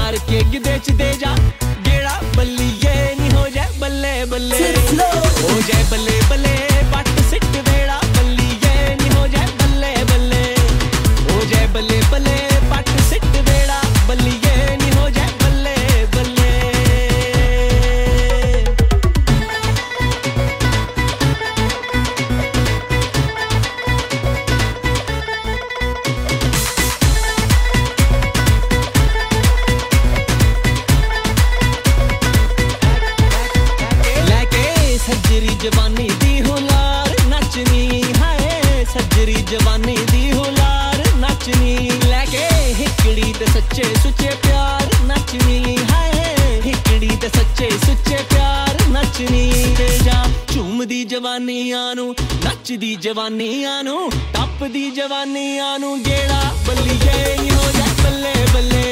मार के गिदे च दे जा गेड़ा बल्लिए नी हो जाए बल्ले बल्ले हो जाए बल्ले बल्ले पट सिट वेड़ा बल्लिए नी हो जाए बल्ले बल्ले हो जाए बल्ले बल्ले पट सिट वेड़ा बल्लिए नी हो जाए बल्ले बल्ले सजरी जवानी दी हुलार नचनी हाय सजरी जवानी दी हुलार नचनी लेके हिकड़ी ते सच्चे सुच्चे प्यार नचनी हाय हिकड़ी ते सच्चे सुच्चे प्यार नचनी ते जा झूमदी जवानियां नू नचदी जवानियां नू टपदी जवानियां नू गेड़ा बल्लिए हो जा बल्ले बल्ले